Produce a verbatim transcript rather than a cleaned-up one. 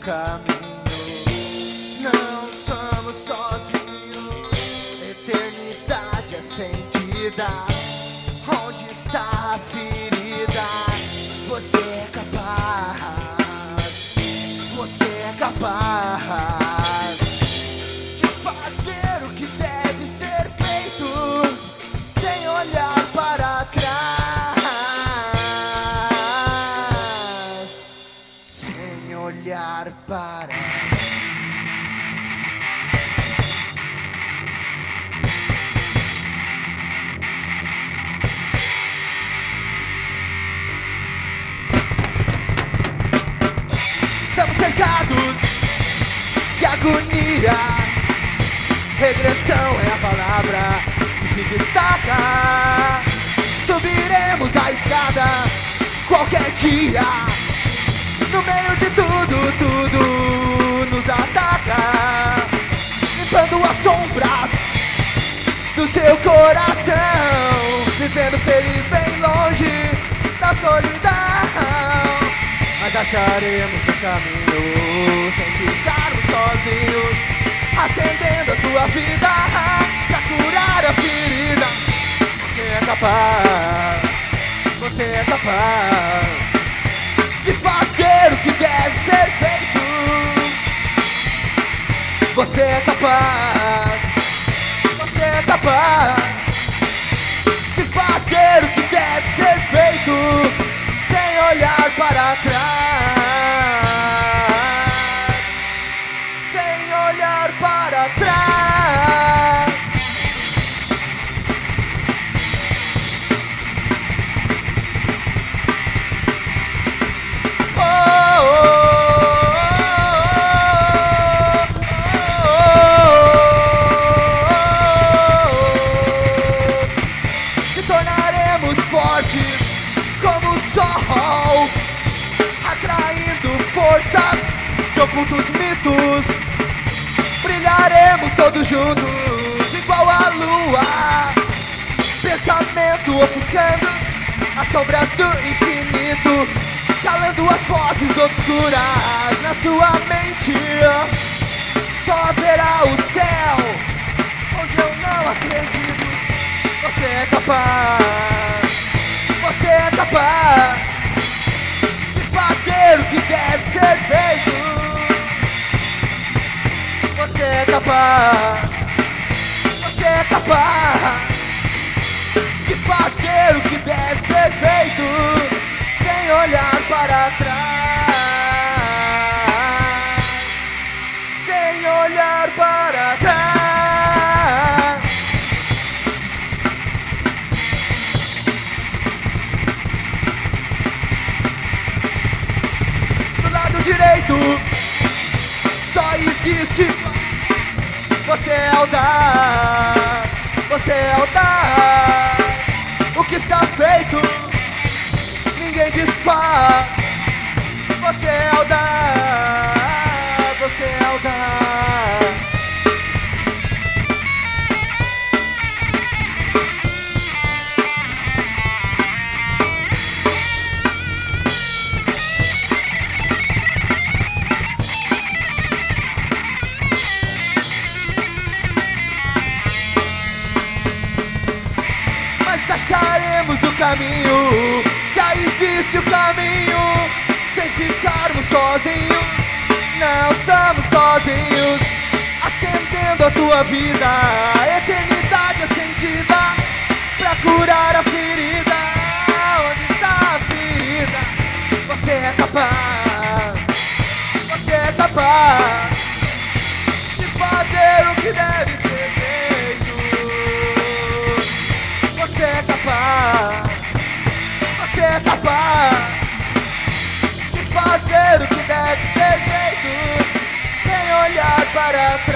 caminho. Não somos sozinhos, eternidade acendida. Onde está a ferida? Você é capaz, você é capaz de fazer o que deve ser feito, sem olhar para trás, sem olhar para trás. Estamos cercados de agonia. Regressão é a palavra que se destaca. Subiremos a escada qualquer dia. No meio de tudo, tudo nos ataca, limpando as sombras do seu coração, vivendo feliz bem longe da solidão. Mas acharemos o caminho sem ficarmos sozinhos, acendendo a tua vida pra curar a ferida. Você é capaz, você é capaz de fazer o que deve ser feito. Você é capaz, você é capaz de fazer o que deve ser feito, sem olhar para trás, sem olhar para trás. Oh, oh, oh, oh, oh. Se tornaremos fortes como o sol, atraindo forças de ocultos mitos. Brilharemos todos juntos, igual a lua. Pensamento ofuscando as sombras do infinito, calando as vozes obscuras na sua mente. Só haverá o céu, onde eu não acredito. Você é capaz, você é capaz de fazer o que deve ser feito. Você é capaz, você é capaz de fazer o que deve ser feito, sem olhar para trás, sem olhar para trás. Do lado direito só existe você, é o dar, você é o dar. O que está feito ninguém desfaz. Você é o dar, você é o dar. Acharemos o caminho, já existe o caminho, sem ficarmos sozinhos. Não estamos sozinhos, acendendo a tua vida, a eternidade acendida, pra curar a ferida. Onde está a ferida? Você é capaz, você é capaz de fazer o que deve ser feito. Você é capaz, você é capaz de fazer o que deve ser feito, sem olhar para trás.